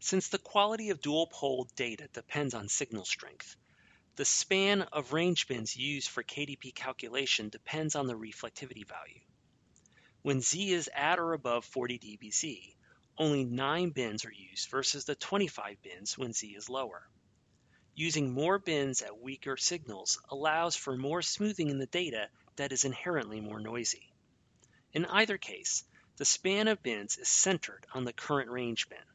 Since the quality of dual-pole data depends on signal strength, the span of range bins used for KDP calculation depends on the reflectivity value. When Z is at or above 40 dBz, only 9 bins are used versus the 25 bins when Z is lower. Using more bins at weaker signals allows for more smoothing in the data that is inherently more noisy. In either case, the span of bins is centered on the current range bin.